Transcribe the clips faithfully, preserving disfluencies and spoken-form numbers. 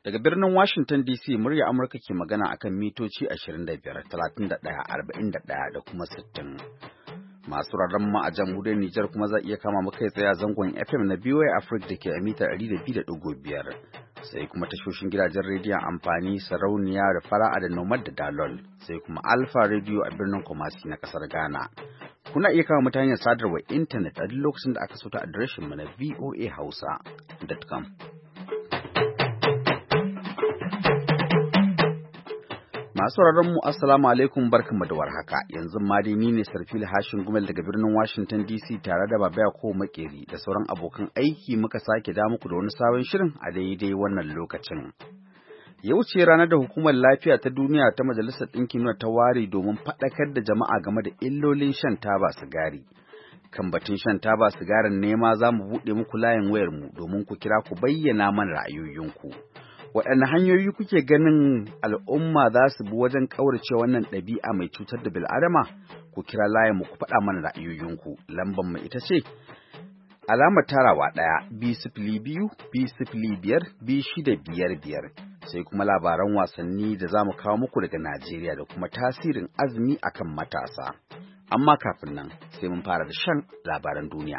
Daga birnin Washington D C murya Amurka ke magana akan mitoci ashirin da biyar, talatin da ɗaya, arba'in da ɗaya da kuma sittin. Masu rarren mu a jamhuriyar Nijar kuma za iya kama mu kai tsaye a zangon F M na B O A Africa da ke a mita ɗari da biyu da ɗigo biyar. Sai kuma tashoshin gidajen rediyon amfani sarauniya da fara'a da nomad da dalol. Sai kuma Alpha Radio a birnin Kumasi na ƙasar Ghana. Kuna iya kama mu ta hanyar sadarwar intanet a duk lokacin da aka so ta adireshin mu na v o a hausa dot com. Masu mu assalamu alaikum barkanmu da warhaka. Yanzu ma dai ni ne Sarfil Hashin Gumel daga birnin Washington D C tare da Babaya ko Makeri da sauran abokan aiki muka sake da muku da wani sabon shirin a daidai wannan lokacin. Yau ce ranar da Hukumar Lafiya ta Duniya ta Majalisar Ɗinkin Duniya ta ware domin faɗakar da jama'a game da illolin shan taba sigari. Kan batun shan taba sigarin ne ma za mu buɗe muku layin wayar mu domin ku kira ku bayyana mana ra'ayoyinku. Waɗanne hanyoyi kuke ganin al'umma za su bi wajen ƙaurace wannan ɗabi'a mai cutar da bil'adama? Ku kira layin mu ku faɗa mana ra'ayoyinku. Lambar mu ita ce alamar tarawa ɗaya bi sifili biyu bi sifili biyar bi shida biyar biyar. Sai kuma labaran wasanni da za mu kawo muku daga Najeriya da kuma tasirin azumi akan matasa. Amma kafin nan sai mun fara da shan labaran duniya.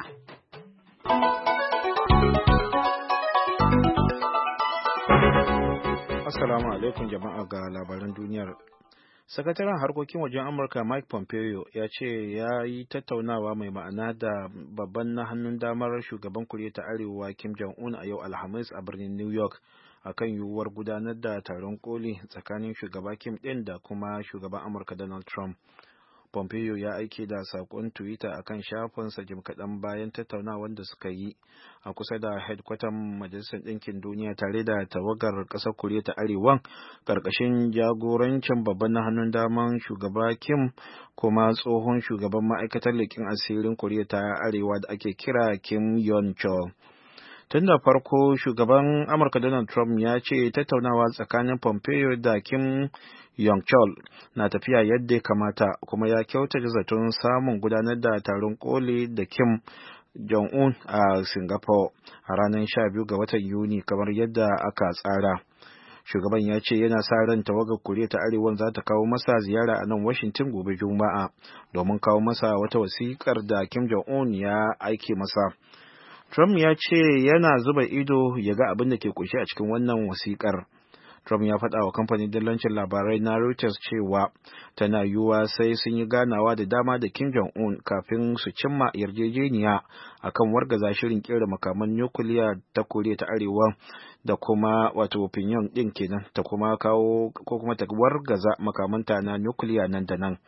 Assalamu alaikum jama'a ga labaran duniyar. Sakataren harkokin wajen Amurka Mike Pompeo ya ce ya yi tattaunawa mai ma'ana da babban na hannun damar shugaban Koriya ta Arewa Kim Jong-un a yau Alhamis a birnin New York akan yiwuwar gudanar da taron koli tsakanin shugaba Kim ɗin da kuma shugaban Amurka Donald Trump. Pompeo ya aike da saƙon Twitter akan shafinsa jim kaɗan bayan tattaunawar da suka yi a kusa da headquarter Majalisar Ɗinkin Duniya tare da tawagar ƙasar Koriya ta Arewa ƙarƙashin jagorancin babban na hannun daman shugaba Kim kuma tsohon shugaban ma'aikatar leƙen asirin Koriya ta Arewa da ake kira Kim Yong-chol. Tun da farko shugaban Amurka Donald Trump ya ce tattaunawa tsakanin Pompeo da Kim Yong-chol na tafiya yadda ya kamata kuma ya kyautata zaton samun gudanar da taron koli da Kim Jong-un a Singapore a ranar sha biyu ga watan Yuni kamar yadda aka tsara. Shugaban ya ce yana sa ran tawagar Koriya ta Arewa za ta kawo masa ziyara a nan Washington gobe Juma'a domin kawo masa wata wasiƙar da Kim Jong-un ya aike masa. Trump ya ce yana zuba ido ya ga abin da ke kunshe a cikin wannan wasiƙar. Trump ya faɗa wa kamfanin dillancin labarai na Reuters cewa tana yiwuwa sai sun yi ganawa da dama da Kim Jong-un kafin su cimma yarjejeniya akan wargaza shirin kera makaman nukiliya ta Koriya ta Arewa da kuma wato Pyongyang ɗin kenan ta kuma kawo ko kuma ta wargaza makamanta na nukiliya nan da nan.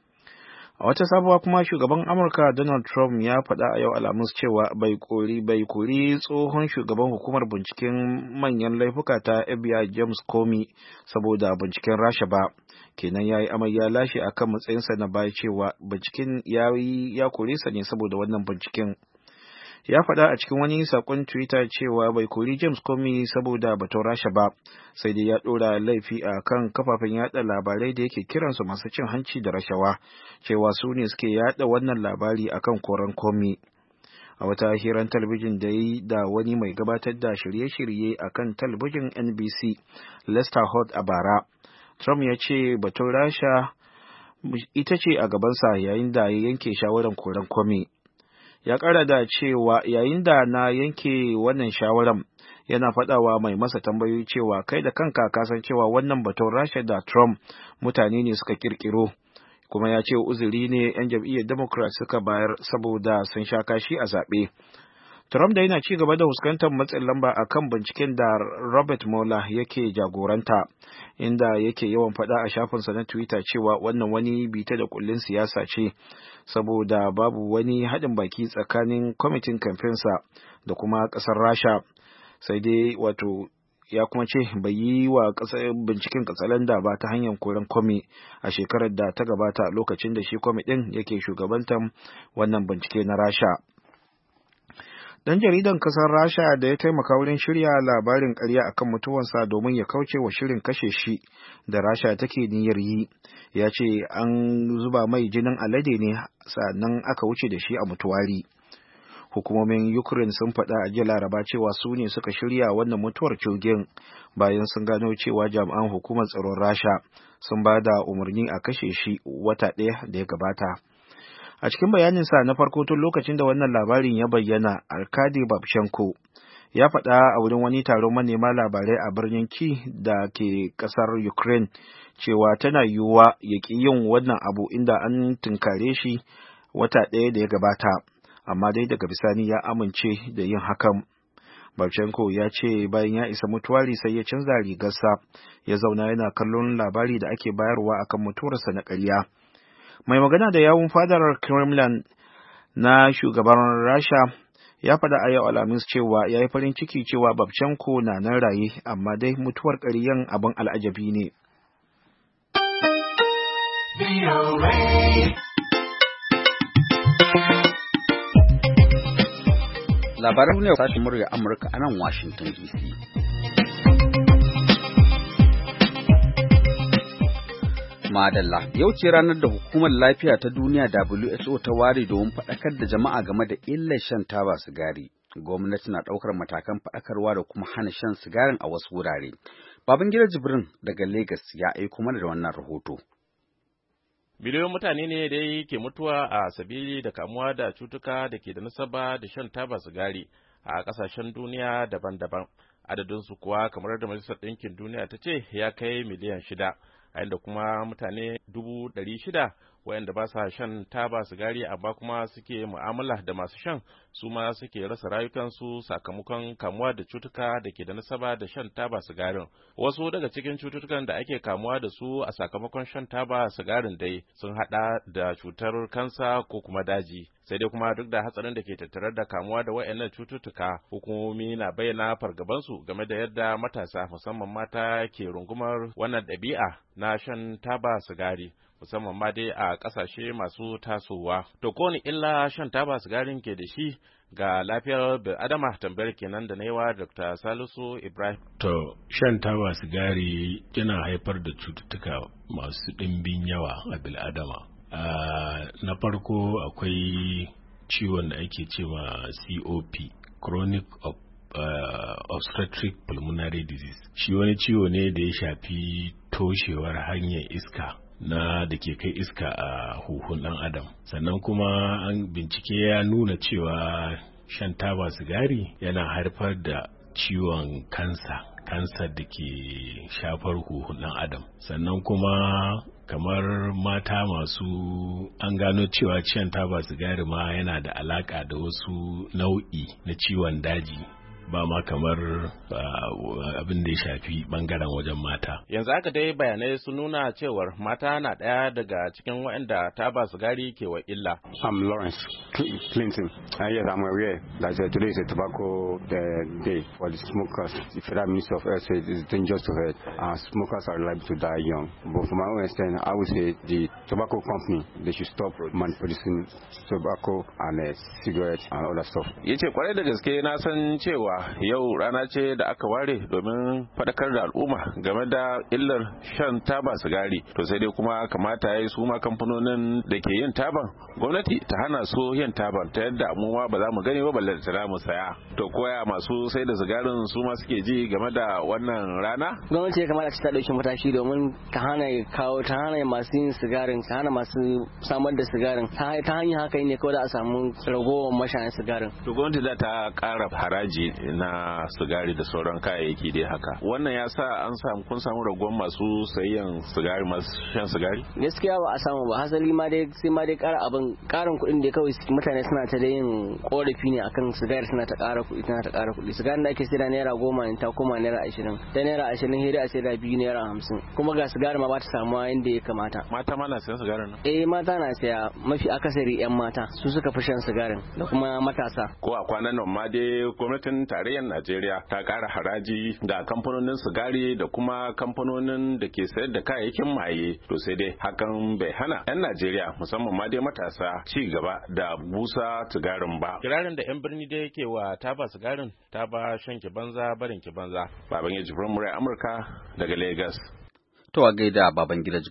A wata sabuwa kuma shugaban Amurka Donald Trump ya faɗa a yau Alhamis cewa bai kori bai kori tsohon shugaban hukumar binciken manyan laifuka ta F B I James Comey saboda binciken Rasha ba. Kenan ya yi amai ya lashe akan matsayinsa na baya cewa binciken ya ya kore sa ne saboda wannan binciken. Ya faɗa a cikin wani saƙon Twitter cewa bai kori James Comey saboda batun Rasha ba, sai dai ya ɗora laifi a kan kafafen yaɗa labarai da yake kiransu masu cin hanci da rashawa, cewa su ne suke yaɗa wannan labari akan koran Comey. A wata hirar talabijin da yi da wani mai gabatar da shirye-shirye a kan talabijin N B C, Lester Holt a bara, Trump ya ce batun Rasha ita ce a gabansa yayin da ya yanke shawarar koran Comey. Ya ƙara da cewa yayin da na yanke wannan shawaran yana faɗawa mai masa tambayoyi cewa kai da kanka ka san cewa wannan batun Rasha da Trump mutane ne suka kirkiro, kuma ya ce uzuri ne 'yan jam'iyyar Democrat suka bayar saboda sun sha kashi a zaɓe. Trump da yana ci gaba da fuskantar matsin lamba a kan binciken da Robert Mueller yake jagoranta, inda yake yawan faɗa a shafinsa na Twitter cewa wannan wani bita da kullin siyasa ce, saboda babu wani haɗin baki tsakanin kwamitin kamfensa da kuma ƙasar Rasha. Sai dai wato ya kuma ce bai yi wa binciken katsalanda ba ta hanyar koren Comey a shekarar da ta gabata lokacin da shi Comey ɗin yake shugabantar wannan bincike na Rasha. Dan jaridan kasar Rasha da ya taimaka wurin shirya labarin ƙarya akan mutuwarsa domin ya kauce wa shirin kashe shi da Rasha take niyyar yi, ya ce an zuba mai jinin alade ne sannan aka wuce da shi a mutuwari. Hukumomin Ukraine sun faɗa a jiya Laraba cewa su ne suka shirya wannan mutuwar cogin bayan sun gano cewa jami'an hukumar tsaron Rasha sun ba da umarni a kashe shi wata ɗaya da ya gabata. A cikin bayaninsa na farko tun lokacin da wannan labarin ya bayyana, Arkady Babchenko ya faɗa a wurin wani taron manema labarai a birnin Kyiv da ke ƙasar Ukraine cewa tana yiwuwa ya ƙi yin wannan abu inda an tunkare shi wata ɗaya da ya gabata, amma dai daga bisani ya amince da yin hakan. Babchenko ya ce bayan ya isa mutuwari sai ya canza rigarsa ya zauna yana kallon labari da ake bayarwa akan mutuwarsa na ƙarya. Mai magana da yawun fadar Kremlin na shugaban Rasha ya faɗa a yau Alhamis cewa ya yi farin ciki cewa Babchenko na nan raye, amma dai mutuwar ƙaryan abin al'ajabi ne. Labaran ne sashen murya Amurka a nan Washington D C. Madalla, yau ce ranar da Hukumar Lafiya ta Duniya W H O ta ware domin faɗakar da jama'a game da illar shan taba sigari. Gwamnati na ɗaukar matakan faɗakarwa da kuma hana shan sigarin a wasu wurare. Babangida Jibrin daga Lagos ya aiko mana da wannan rahoto. Miliyoyin mutane ne dai ke mutuwa a sabili da kamuwa da cutuka da ke da nasaba da shan taba sigari a ƙasashen duniya daban-daban. Adadinsu kuwa kamar da Majalisar Ɗinkin Duniya ta ce ya kai miliyan shida. A inda kuma mutane dubu ɗari shida waɗanda ba sa shan taba sigari amma kuma suke mu'amala da masu shan su ma suke rasa rayukansu sakamakon kamuwa da cutuka da ke da nasaba da shan taba sigarin. Wasu daga cikin cututtukan da ake kamuwa da su a sakamakon shan taba sigarin dai sun haɗa da cutar kansa ko kuma daji. Sai dai kuma duk da hatsarin da ke tattare da kamuwa da waɗannan cututtuka, hukumomi na bayyana fargabansu game da yadda matasa musamman mata ke rungumar wannan ɗabi'a na shan taba sigari, musamman ma dai a ƙasashe masu tasowa. To ko ni illa shan taba sigarin ke da shi ga lafiyar bil'adama, tambayar kenan da naiwa Doctor Salisu Ibrahim. To shan taba sigari yana haifar da cututtuka masu ɗimbin yawa a bil'adama. Uh, na farko akwai ciwon da ake cewa C O P, chronic of, uh, obstetric pulmonary disease. Shi wani ciwo ne da ya shafi toshewar hanyar iska na da ke kai iska a huhun ɗan adam. Sannan kuma an bincike ya nuna cewa shan taba sigari yana haifar da ciwon kansa kansar da ke shafar huhun ɗan adam. Sannan kuma kamar mata masu an gano cewa shan taba sigari ma yana da alaka da wasu nau'i na ciwon daji, ba ma kamar abin da ya shafi bangaren wajen mata. Yanzu haka dai bayanai sun nuna cewar mata na ɗaya daga cikin waɗanda taba sigari ke wa illa. I'm Lawrence Clinton. Uh, yes, I'm aware that uh, today is a tobacco uh, day for the smokers. The Federal Ministry of Health says it's dangerous to health and smokers are liable to die young. But from my own extent, I would say the tobacco company, they should stop man-producing tobacco and uh, cigarettes and other stuff. Yace kwarai da gaske na san cewa yau rana ce da aka ware domin faɗakar da al'umma game da illar shan taba sigari. To sai dai kuma kamata ya yi su ma kamfanonin da ke yin taban gwamnati ta hana su yin taban ta yadda mu ma ba za mu gani ba balle da mu saya. To koya masu sai da sigarin su ma suke ji game da wannan rana? Gwamnati ya kamata ta ɗauki mataki domin ta hana kawo ta hana masu yin sigarin, ta hana masu samar da sigarin. Ta hanyar haka ne kawai da a samu ragowar mashayan sigarin. To gwamnati za ta ƙara haraji na sigari da sauran kayayyaki dai haka. Wannan ya sa an samu kun samu ragon masu sayan sigari, masu shan sigari? Gaskiya ba a samu ba, hasali ma dai sai ma dai ƙara abin ƙarin kuɗin da kawai mutane suna ta da yin ƙorafi ne akan sigari, suna ta ƙara kuɗi tana ta ƙara kuɗi. Sigarin da ake sayar naira goma ne ta koma naira ashirin, ta naira ashirin hira a sayar biyu naira hamsin, kuma ga sigari ma ba ta samuwa inda ya kamata. Mata ma na sayan sigarin nan? Eh mata na saya, mafi akasari 'yan mata su suka fi shan sigarin da kuma matasa. Ko a kwanan nan ma dai gwamnatin tarayyar Najeriya ta ƙara haraji ga kamfanonin sigari da kuma kamfanonin da ke sayar da kayayyakin maye. To sai dai hakan bai hana 'yan Najeriya musamman ma dai matasa ci gaba da busa sigarin ba. Kirarin da 'yan birni dai yake wa taba sigarin, taba shan ki banza barin ki banza. Baban ya Jibrin murai Amurka daga Lagos. To a gaida baban gida Jibrin.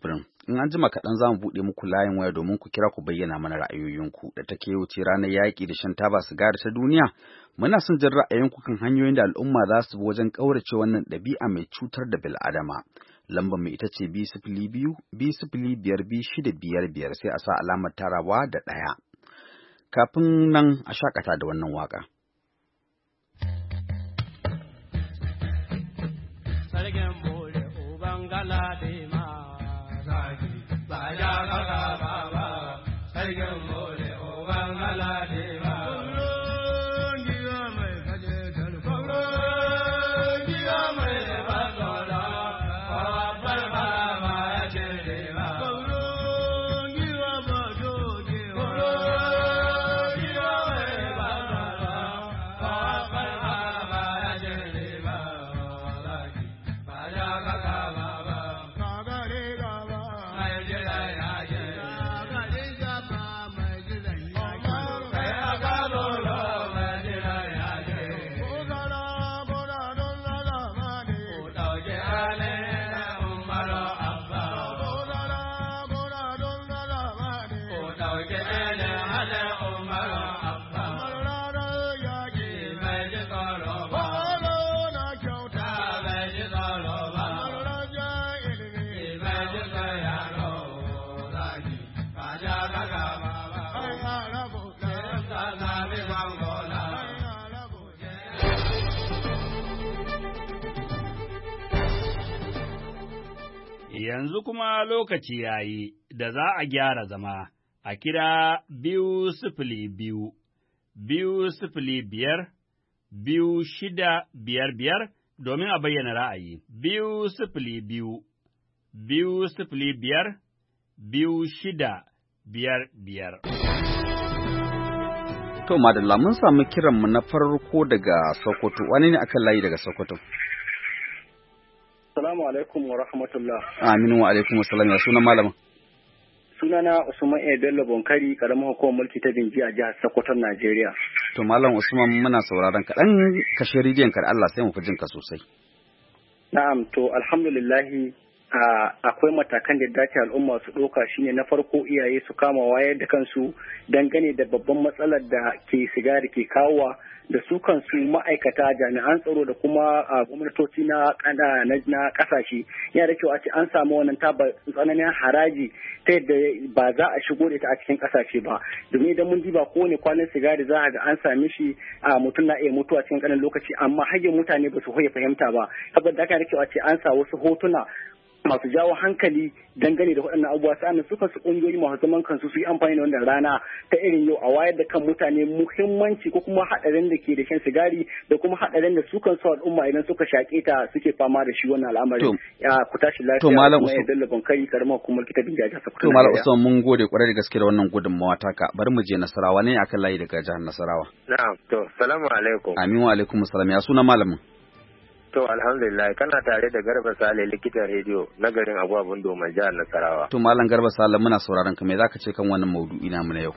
in an jima kaɗan za mu buɗe muku layin waya domin ku kira ku bayyana mana ra'ayoyinku da take wuce ranar yaƙi da shan taba sigari ta duniya. Muna son jin ra'ayinku kan hanyoyin da al'umma za su bi wajen ƙaurace wannan ɗabi'a mai cutar da bil'adama. Lambar mu ita ce biyu sifili biyu, biyu sifili biyar, biyu shida biyar biyar sai a sa alamar tarawa da ɗaya. Kafin nan a shakata da wannan waƙa. Sarkin bole uban galade ma zaki ba ya gaga baba. Sarkin bole uban galade ma. Giga mai kaje talfara, giga mai bazola, babbar baba ya ce ba. Giga ba doge wa, giga mai bazola, babbar baba ya ce ba. Yanzu kuma lokaci ya yi da za a gyara zama a kira biyu sifili biyu, biyu sifili biyar, biyu shida biyar biyar domin a bayyana ra'ayi. Biyu sifili biyu, biyu sifili biyar, biyu shida biyar biyar. To, madalla mun samu kiranmu na farko daga Sokoto. Wani ne akan layi daga Sokoto? Assalamu alaikum wa rahmatullah. Aminu wa alaikum assalam. Ya suna malama? Sunana Usman A. Bello Bonkari, karamar hukumar mulki ta Binji a jihar Sokoto, Najeriya. To malam Usman muna sauraron ka dan kashe rediyon ka da Allah sai mu fi jin ka sosai. Na'am, to alhamdulillah akwai matakan da dace al'umma su ɗauka shine na farko iyaye su kama wayar da kansu dangane da babban matsalar da ke sigari ke kawowa da su kansu ma'aikata jami'an tsaro da kuma gwamnatoci na na kasashe yana da kyau a ce an samu wannan taba tsananin haraji ta yadda ba za a shigo da ita a cikin kasashe ba domin idan mun diba kowane kwanan sigari za a ga an sami shi a mutum na iya mutuwa cikin kanin lokaci amma har mutane ba su hoye fahimta ba saboda haka da kyau a ce an sa wasu hotuna masu jawo hankali dangane da waɗannan abubuwa sa'annan su kansu ƙungiyoyi masu zaman kansu su yi amfani da wannan rana ta irin yau a wayar da kan mutane muhimmanci ko kuma haɗarin da ke da shan sigari da kuma haɗarin da su kansu al'umma idan suka shaƙe ta suke fama da shi wannan al'amari. Ya ku tashi lafiya. To malam Usman. Kuma ya Bonkari karamar hukumar kitabin jihar Sokoto. To malam Usman mun gode kwarai da gaske da wannan gudunmawa taka. Bari mu je Nasarawa ne akan layi daga jihar Nasarawa. Na'am to salamu alaikum. Amin wa alaikum salam. Ya suna malamin? To alhamdulillah kana tare da Garba Sale likitan rediyo na garin Agwabun Domin jihar Nasarawa. To Malam Garba Sale muna sauraron ka me zaka ce kan wannan maudu'i namu na yau?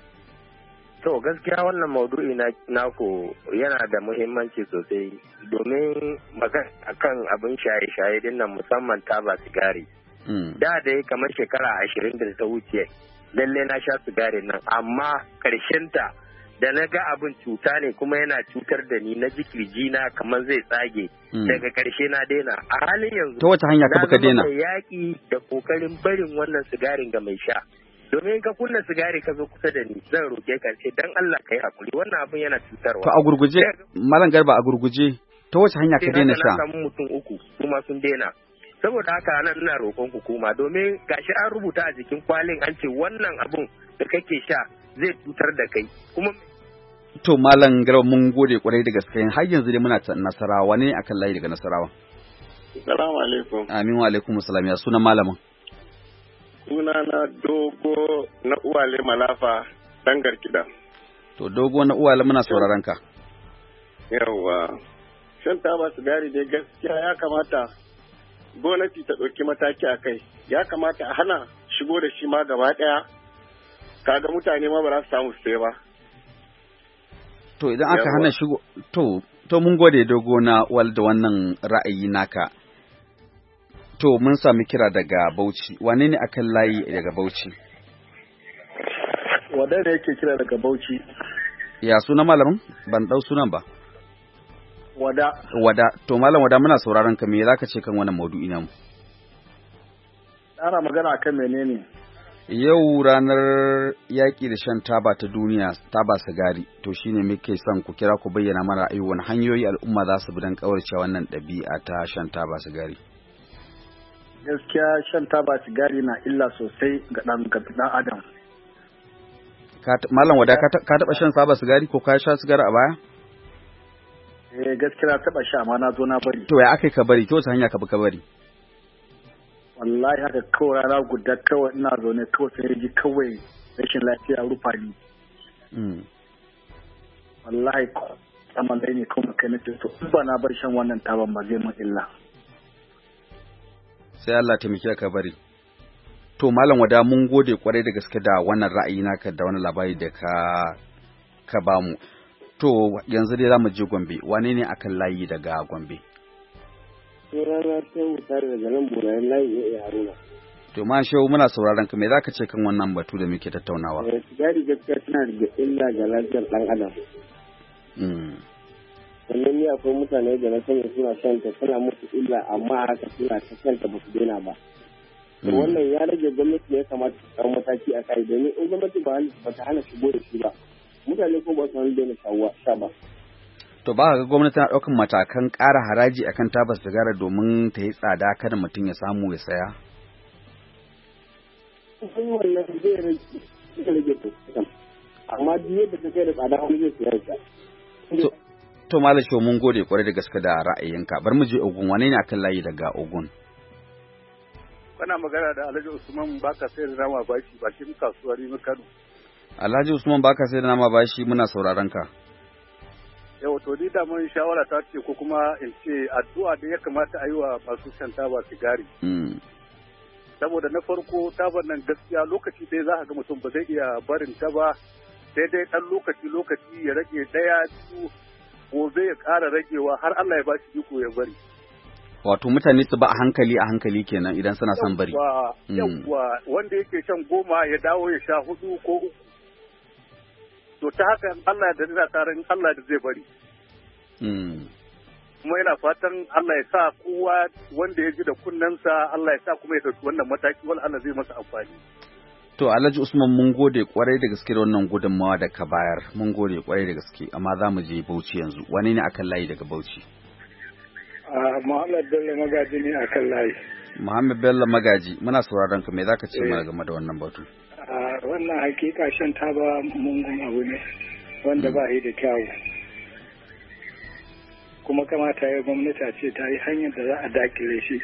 To gaskiya wannan maudu'i na naku yana da muhimmanci sosai domin magana akan abin shaye-shaye din nan musamman taba sigari. Da dai kamar shekara ashirin da ta wuce lalle na sha sigari nan amma ta da na ga abin cuta ne kuma yana cutar da ni na ji kirji na kamar zai tsage daga karshe na daina a halin yanzu ta wata hanya ka baka daina na zama yaƙi da kokarin barin wannan sigarin ga mai sha domin ka kunna sigari ka zo kusa da ni zan roke ka ce dan Allah kai hakuri wannan abin yana cutarwa to a gurguje Malam Garba a gurguje ta wata hanya ka daina sha na samu mutum uku kuma sun daina saboda haka nan ina roƙon hukuma domin gashi an rubuta a jikin kwalin an ce wannan abun da kake sha zai cutar da kai kuma to Malam Garba mun gode kwarai da gaske har yanzu dai muna ta Nasarawa ne akan layi daga Nasarawa. Assalamu alaikum. Amin wa alaikum assalam. Ya sunan malamin? Suna na Dogo na Uwale Malafa dangar kida. To Dogo na Uwale muna sauraron ka. Yawwa. Shan taba sigari dai gaskiya ya kamata gwamnati ta ɗauki mataki a kai. Ya kamata a hana shigo da shi ma gaba ɗaya. Kaga mutane ma ba za su samu su ba. To idan aka hana shigo to to mun gode Dogo na wal da wannan ra'ayi naka. To mun sami kira daga Bauchi. Wane ne akan layi daga Bauchi? Wada da yake kira daga Bauchi. Ya suna malamin? Ban dau sunan ba. Wada. Wada. To malam Wada muna sauraron ka, me zaka ce kan wannan maudu'i namu? Ana magana akan menene? Yau ranar yaƙi da shan taba ta duniya, taba sigari, to shine muke son ku kira ku bayyana mana ra'ayi wani hanyoyi al'umma za su bi don kaurace wannan ɗabi'a ta shan taba sigari. Gaskiya shan taba sigari na illa sosai ga ɗan ɗan adam. Malam Wada, ka taɓa shan taba sigari ko ka sha sigari a baya? Eh gaskiya na taɓa sha, amma na zo na bari. To ya aka ka bari? Ta wace hanya ka bi ka bari? Wallahi haka kawai rana guda kawai ina zaune kawai sai ji kawai rashin lafiya rufa ni. Wallahi saman dai ne kawai kai nace to in ba na bar shan wannan taban ba zai mun illa. Sai Allah ta miki ka bari. To malam Wada mun gode kwarai da gaske da wannan ra'ayi naka da wannan labari da ka ka bamu. To yanzu dai zamu je Gombe. Wane ne akan layi daga Gombe? Rana ta wutar da garin Burayen layi ya Haruna. To ma shehu muna sauraron ka, me zaka ce kan wannan batu da muke tattaunawa? Eh sigari gaskiya tana da illa ga lafiyar dan adam. Mm. Sannan ni akwai mutane da na sani suna son ta tana musu illa amma haka suna ta kanta ba su daina ba. To wannan ya rage gwamnati ne ya kamata ta ɗau mataki a kai domin in gwamnati ba ta hana shigo da shi ba. Mutane ko ba su hana daina sha ba. To ba ga gwamnati na ɗaukan matakan ƙara haraji akan tabar sigara domin ta yi tsada kada mutum ya samu ya saya? Wannan zai rage to amma duk yadda ta kai da tsada wani zai sayar da. To Malam Shehu mun gode kwarai da gaske da ra'ayinka. Bar mu je Ogun, wane ne akan layi daga Ogun? Kana magana da Alhaji Usman baka sai da nama bashi bakin kasuwar Rimi Kano. Alhaji Usman baka sai da nama bashi muna sauraron ka. Yau to ni da mun shawara ta ce ko kuma in ce addu'a da ya kamata a yi wa masu shan taba sigari. Saboda na farko tabar nan gaskiya lokaci dai za a ga mutum ba zai iya barin ta ba sai dai ɗan lokaci lokaci ya rage ɗaya biyu gobe ya ƙara ragewa har Allah ya ba shi iko ya bari. Wato mutane su ba a hankali a hankali kenan idan suna son bari. Yawwa wanda yake shan goma ya dawo ya sha hudu ko uku. To ta haka Allah da zai tarin Allah da zai bari. Kuma yana fatan Allah ya sa kowa wanda ya ji da kunnensa Allah ya sa kuma ya ɗauki wannan mataki wal Allah zai masa amfani. To Alhaji Usman mun gode kwarai da gaske da wannan gudunmawa da ka bayar. Mun gode kwarai da gaske amma za mu je Bauchi yanzu. Wane ne akan layi daga Bauchi? Muhammad Bello Magaji ne akan layi. Muhammad Bello Magaji muna sauraron ka, me zaka ce mana game da wannan batu? Wannan hakika shan taba mungun abu ne wanda ba yi da kyawu. Kuma kamata ya gwamnati ce ta yi hanyar da za a dakile shi.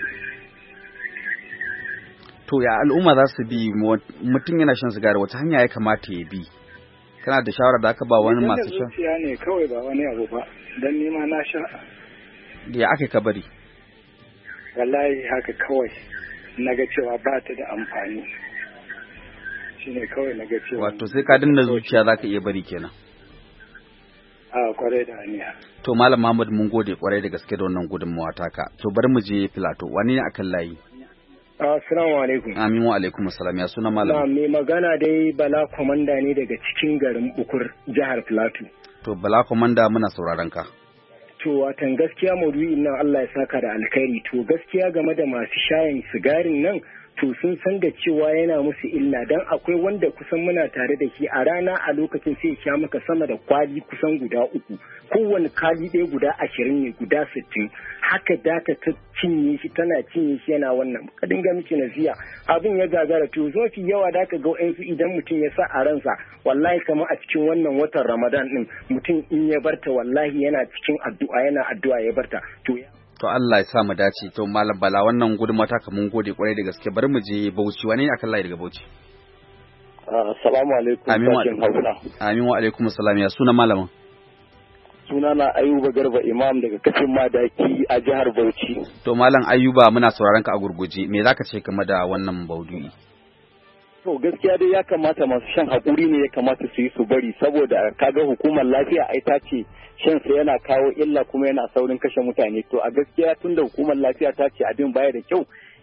To ya al'umma za su bi mutum yana shan sigari wata hanya ya kamata ya bi? Kana da shawara da aka ba wani masu shan? Zuciya ne kawai ba wani abu ba, don nima na sha. Da ya aka ka bari? Wallahi haka kawai na ga cewa ba ta da amfani. Shi ne kawai na ga cewa. Wato sai ka danna zuciya za ka iya bari kenan. A kwarai da aniya. To Malam Muhammad mun gode kwarai da gaske da wannan gudunmawa taka. To bari mu je Filato, wani ne akan layi? Assalamu alaikum. Amin wa alaikum assalam. Ya suna malam? Na mai magana dai Bala Komanda ne daga cikin garin Bukur, jihar Filato. To Bala Komanda muna sauraron ka. To watan gaskiya maudu'in nan Allah ya saka da alkhairi. To gaskiya game da masu shayin sigarin nan to sun san da cewa yana musu illa dan akwai wanda kusan muna tare da shi a rana a lokacin sai ya maka sama da kwali kusan guda uku. Kowane kali ɗaya guda ashirin ne guda sittin. Haka data ta cinye shi tana cinye shi yana wannan ka dinga miki nasiya abin ya gagara to mafi yawa da ka ga wa'ansu idan mutum ya sa a ransa wallahi kamar a cikin wannan watan Ramadan din mutum in ya barta wallahi yana cikin addu'a yana addu'a ya barta to to Allah ya sa mu dace to malam Bala wannan gudunmawa ta mun gode kwarai da gaske bari mu je Bauchi wani ne akan layi daga Bauchi assalamu alaikum amin wa alaikum assalam ya suna malamin sunana Ayuba Garba Imam daga kafin Madaki a jihar Bauchi. To Malam Ayuba muna sauraron ka a gurguje. Me zaka ce game da wannan maudu'i? To gaskiya dai ya kamata masu shan hakuri ne ya kamata su yi su bari saboda kaga hukumar lafiya ai ta ce shan sa yana kawo illa kuma yana saurin kashe mutane. To a gaskiya tunda hukumar lafiya ta ce abin baya da kyau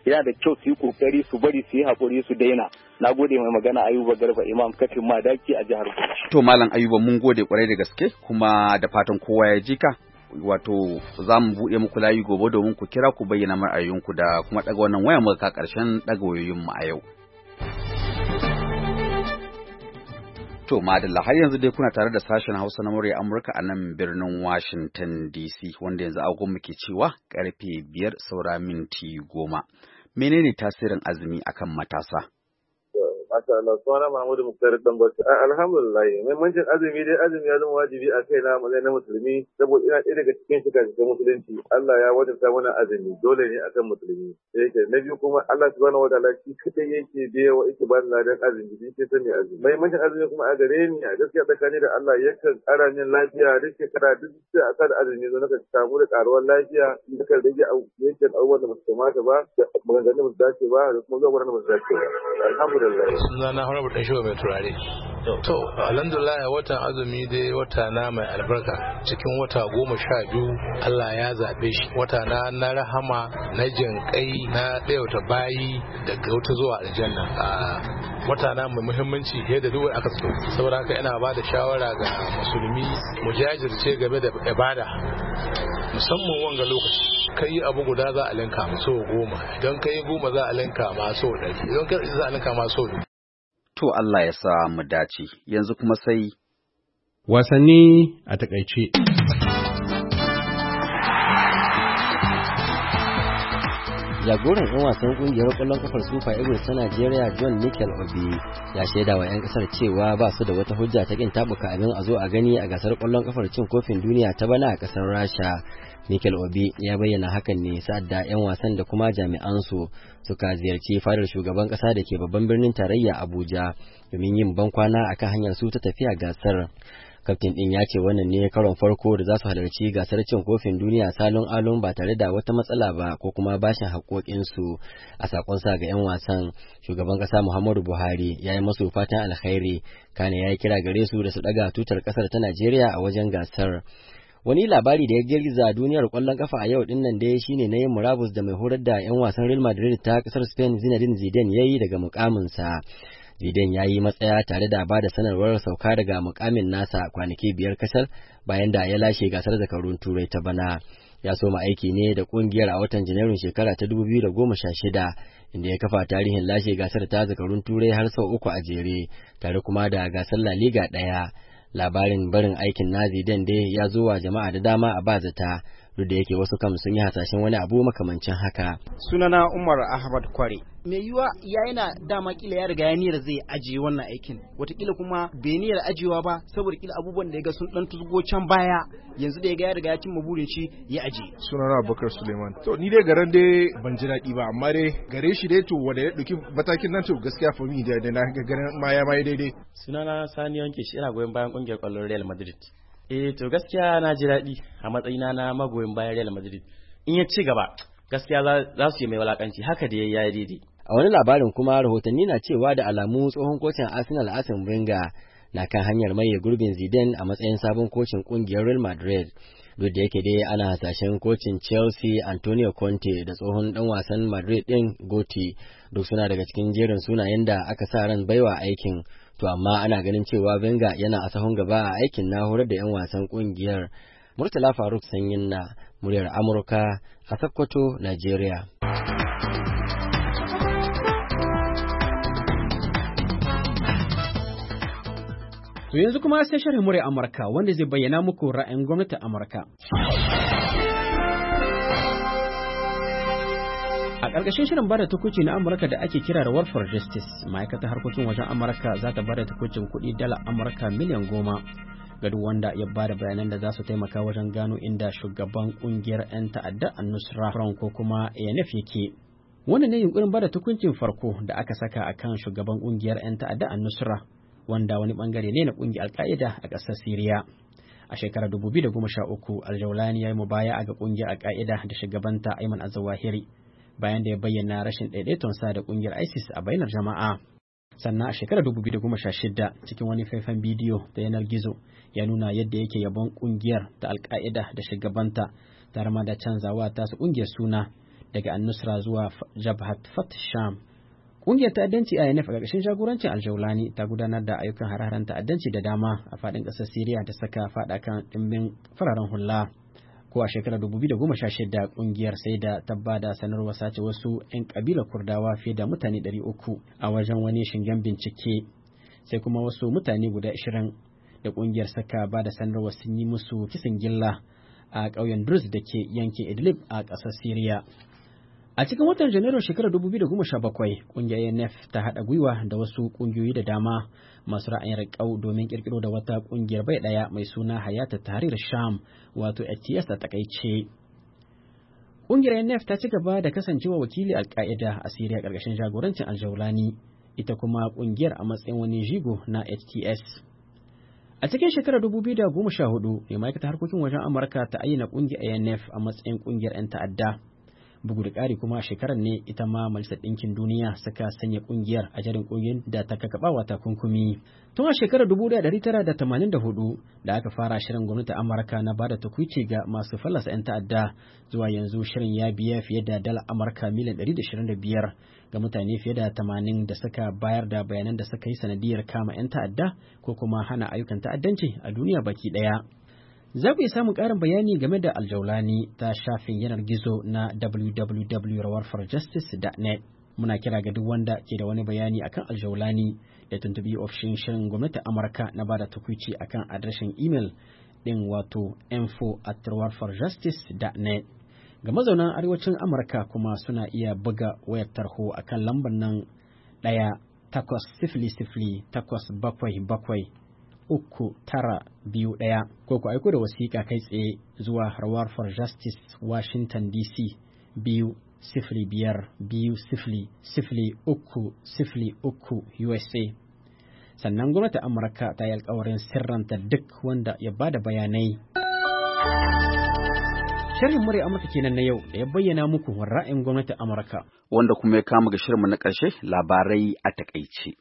yana da kyau su yi kokari su bari su yi haƙuri su daina. Na gode mai magana Ayuba Garba Imam kafin Madaki a jihar Bauchi. To Malam Ayuba mun gode kwarai da gaske kuma da fatan kowa ya ji ka. Wato za mu buɗe muku layi gobe domin ku kira ku bayyana ra'ayinku da kuma ɗaga wannan waya muka ka ƙarshen ɗaga wayoyinmu a yau. To madalla har yanzu dai kuna tare da sashen Hausa na murya Amurka a nan birnin Washington D C wanda yanzu agon muke cewa karfe biyar saura minti goma. Menene tasirin azumi akan matasa? Masha Allah, suna Mahmudu Muktar Dangote. Alhamdulillah, muhimmancin azumi dai azumi ya zama wajibi a kai na matsayin na musulmi saboda ina ɗaya daga cikin shiga cikin musulunci. Allah ya wajabta mana azumi dole ne akan musulmi. Yake na biyu kuma Allah subhanahu wataala shi kadai yake biya wa yake ba ladan azumi shi ke sani azumi. Muhimmancin azumi kuma a gare ni a gaskiya tsakani da Allah yakan ƙara min lafiya duk shekara duk sai a sa da azumi zo naka samu da ƙaruwar lafiya duka rage yankin abubuwan da ba su kamata ba da maganganun da ba su dace ba da kuma zuwa wurin da ba su dace ba. Alhamdulillah. Suna na Honorable Dan Shehu mai turare. To, alhamdulillah watan azumi dai wata na mai albarka cikin wata goma sha biyu Allah ya zaɓe shi. Wata na na rahama na jinƙai na ɗayauta bayi daga wata zuwa aljanna. Wata na mai muhimmanci yadda duk aka so. Saboda haka ina ba da shawara ga musulmi mu jajirce game da ibada. Musamman wanga lokaci. Kai abu guda za a linka ma so goma. Idan kai goma za a linka ma so ɗari. Idan kai za a linka ma so biyu. To Allah ya sa mu dace, yanzu kuma sai wasanni a takaice. Jagoran 'yan wasan kungiyar ƙwallon kafar Super Eagles ta Najeriya John Mikel Obi ya shaida wa 'yan ƙasar cewa ba su da wata hujja ta kin tabuka abin a zo a gani a gasar ƙwallon kafar cin kofin duniya ta bana a ƙasar Rasha. Mikel Obi ya bayyana hakan ne sa'ad da 'yan wasan da kuma jami'an su suka ziyarci fadar shugaban ƙasa da ke babban birnin tarayya Abuja domin yin bankwana akan hanyar su ta tafiya gasar. Kaftin ɗin ya ce wannan ne karon farko da za su halarci gasar cin kofin duniya salon alon ba tare da wata matsala ba ko kuma bashin haƙoƙinsu. A sakonsa ga 'yan wasan, shugaban ƙasa Muhammadu Buhari ya yi masu fatan alkhairi, kane ya yi kira gare su da su ɗaga tutar ƙasar ta Najeriya a wajen gasar. Wani labari da ya girgiza duniyar ƙwallon kafa a yau dinnan dai shine na yin murabus da mai horar da 'yan wasan Real Madrid ta ƙasar Spain Zinedine Zidane ya yi daga mukaminsa. Zidane ya yi matsaya tare da ba da sanarwar sauka daga mukamin nasa kwanaki biyar kasar bayan da ya lashe gasar zakarun turai ta bana. Ya soma aiki ne da kungiyar a watan Janairun shekara ta dubu biyu da goma sha shida inda ya kafa tarihin lashe gasar ta zakarun turai har sau uku a jere tare kuma da gasar La Liga ɗaya. Labarin barin aikin na Zidane dai ya zo wa jama'a da dama a bazata duk da yake wasu kam sun yi hasashen wani abu makamancin haka. Sunana Umar Ahmad Kware. Mai yiwa ya yana dama kila ya riga ya niyyar zai ajiye wannan aikin, watakila kuma bai niyyar ajiyewa ba saboda kila abubuwan da ya ga sun dan tuzgo can baya yanzu da ya ga ya riga ya cimma burin shi ya ajiye. Sunana Abubakar Suleiman. To ni dai garan dai ban ji daɗi ba amma dai gare shi dai to wanda ya ɗauki matakin nan to gaskiya fa mi da na ga ganin ma ya mai daidai. Sunana Sani Yanke shi ina goyon bayan kungiyar ƙwallon Real Madrid. Eh to gaskiya na ji daɗi a matsayina na magoyin bayan Real Madrid. In ya ci gaba gaskiya za su yi mai walakanci haka da ya yi daidai. A wani labarin kuma rahotanni na cewa da alamu tsohon kocin Arsenal Arsene Wenger na kan hanyar maye gurbin Zidane a matsayin sabon kocin kungiyar Real Madrid. Duk da yake dai ana hasashen kocin Chelsea Antonio Conte da tsohon dan wasan Madrid din Gotti duk suna daga cikin jerin sunayen da aka sa ran baiwa aikin. To amma ana ganin cewa Wenger yana a sahun gaba a aikin na horar da 'yan wasan kungiyar. Murtala Faruk Sanyin na muryar Amurka a Sokoto, Najeriya. To yanzu kuma sai sharhin muryar Amurka wanda zai bayyana muku ra'ayin gwamnatin Amurka. A ƙarƙashin shirin bada tukuci na Amurka da ake kira da War for Justice, ma'aikatar harkokin wajen Amurka za ta bada tukucin kuɗi dala Amurka miliyan goma ga duk wanda ya bada bayanan da za su taimaka wajen gano inda shugaban ƙungiyar 'yan ta'adda An-Nusra Front ko kuma A N F yake. Wannan ne yunkurin bada tukuncin farko da aka saka akan shugaban ƙungiyar 'yan ta'adda An-Nusra, wanda wani bangare ne na ƙungiyar Al-Qaeda a ƙasar Siriya. A shekarar dubu biyu da goma sha uku, Al-Jawlani ya yi mubaya'a ga ƙungiyar Al-Qaeda da shugabanta Ayman Az-Zawahiri, bayan da ya bayyana rashin daidaitonsa da kungiyar ISIS a bainar jama'a. Sannan a shekarar dubu biyu da goma sha shida cikin wani faifan bidiyo da yanar gizo ya nuna yadda yake yabon kungiyar ta Al-Qaeda da shugabanta tare ma da canzawa ta su kungiyar suna daga An-Nusra zuwa Jabhat Fath Sham. Ƙungiyar ta'addanci I N F a ƙarƙashin jagorancin Al-Jawlani ta gudanar da ayyukan hare-haren ta'addanci da dama a faɗin ƙasar Siriya da saka faɗa kan ɗimbin fararen hula. Ko a shekarar dubu biyu da goma sha shida ƙungiyar sai da ta bada sanarwar sace wasu 'yan ƙabilar Kurdawa fiye da mutane ɗari uku a wajen wani shingen bincike. Sai kuma wasu mutane guda ashirin da ƙungiyar saka bada sanarwar sun yi musu kisan gilla a ƙauyen Druze da ke yankin Idlib a ƙasar Siriya. A cikin watan Janairun shekarar dubu biyu da goma sha bakwai, ƙungiyar I N F ta haɗa gwiwa da wasu ƙungiyoyi da dama masu ra'ayin riƙau domin ƙirƙiro da wata ƙungiyar bai ɗaya mai suna Hayata Tahrir Sham, wato H T S a takaice. Ƙungiyar I N F ta ci gaba da kasancewa wakili Al-Qaeda a Siriya ƙarƙashin jagorancin Al-Jawlani, ita kuma ƙungiyar a matsayin wani jigo na H T S. A cikin shekarar dubu biyu da goma sha hudu, ne ma'aikatar harkokin wajen Amurka ta ayyana ƙungiyar I N F a matsayin ƙungiyar 'yan ta'adda. Bugu da ƙari kuma shekarar ne ita ma Majalisar Ɗinkin Duniya suka sanya ƙungiyar a jerin ƙungiyoyin da ta kakaɓawa takunkumi. Tun a shekarar dubu ɗaya da ɗari tara da tamanin da hudu da aka fara shirin gwamnatin Amurka na bada takwici ga masu fallasa 'yan ta'adda, zuwa yanzu shirin ya biya fiye da dala Amurka miliyan ɗari da ashirin da biyar ga mutane fiye da tamanin da suka bayar da bayanan da suka yi sanadiyar kama 'yan ta'adda ko kuma hana ayyukan ta'addanci a duniya baki ɗaya. Za ku iya samun ƙarin bayani game da Al-Jawlani ta shafin yanar gizo na w w w dot rawar for justice dot net. Muna kira ga duk wanda ke da wani bayani akan Al-Jawlani da tuntubi ofishin shirin gwamnatin Amurka na bada takwici akan adireshin imel ɗin wato info at rawar for justice dot net. Ga mazaunan arewacin Amurka kuma suna iya buga wayar tarho akan lambar nan ɗaya takwas sifili sifili takwas bakwai bakwai uku tara biyu ɗaya ko ku aiko da wasiƙa kai tsaye zuwa Rawar for Justice Washington D C biyu sifili biyar biyu sifili sifili uku sifili uku U S A. Sannan gwamnatin Amurka ta yi alkawarin sirranta duk wanda ya bada bayanai. Sharhin murya Amurka kenan na yau da ya bayyana muku ra'ayin gwamnatin Amurka. Wanda kuma ya kama ga shirinmu na ƙarshe, labarai a takaice.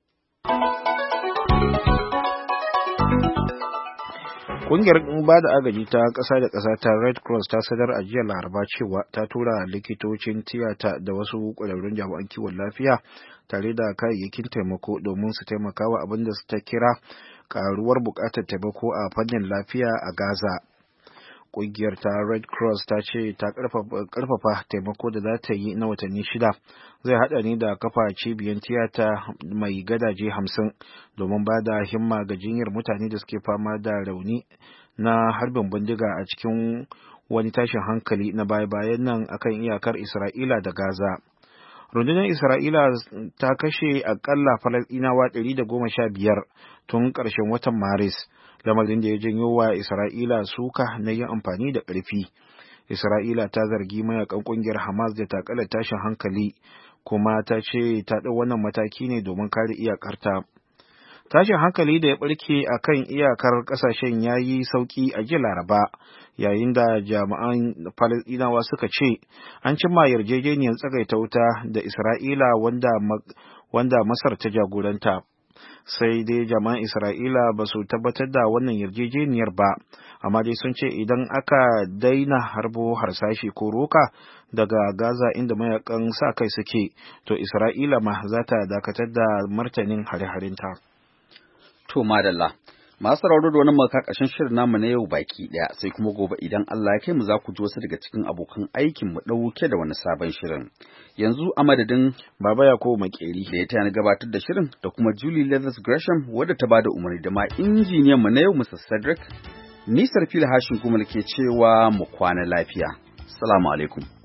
Ƙungiyar ba da agaji ta ƙasa da ƙasa ta Red Cross ta sanar a jiya Laraba cewa ta tura likitocin tiyata da wasu ƙwararrun jami'an kiwon lafiya tare da kayayyakin taimako domin su taimaka wa abin da ta kira ƙaruwar buƙatar taimako a fannin lafiya a Gaza. Ƙungiyar ta Red Cross ta ce ta ƙarfafa taimako da za ta yi na watanni shida zai haɗa ne da kafa cibiyar tiyata mai gadaje hamsin domin ba da himma ga jinyar mutane da suke fama da rauni na harbin bindiga a cikin wani tashin hankali na baya-bayan nan akan iyakar Isra'ila da Gaza. Rundunar Isra'ila ta kashe akalla Falasɗinawa ɗari da goma sha biyar tun ƙarshen watan Maris, lamarin da ya janyo wa Isra'ila suka na yin amfani da ƙarfi. Isra'ila ta zargi mayakan ƙungiyar Hamas da takalar tashin hankali, kuma ta ce ta ɗau wannan mataki ne domin kare iyakarta. Tashin hankali da ya ɓarke a kan iyakar ƙasashen ya yi sauƙi a jiya Laraba, yayin da jami'an Falasɗinawa suka ce an cimma yarjejeniyar tsagaita wuta da Isra'ila wanda, wanda Masar ta jagoranta. Sai dai jama'an Isra'ila ba su tabbatar da wannan yarjejeniyar ba, amma dai sun ce idan aka daina harbo harsashi ko roka daga Gaza inda mayakan sa kai suke, to Isra'ila ma za ta dakatar da martanin hare-harenta. To madalla, masu sauraro da wani maka ƙarshen shirin namu na yau baki ɗaya, sai kuma gobe idan Allah ya kai mu za ku ji wasu daga cikin abokan aikin mu ɗauke da wani sabon shirin. Yanzu a madadin Baba Yakubu Makeri da ya tayar gabatar da shirin da kuma Julie Leathers Gresham wadda ta bada umarni da ma injiniyan mu na yau Mister Cedric, ni Sarfil Hashin kuma ke cewa mu kwana lafiya. Assalamu alaikum.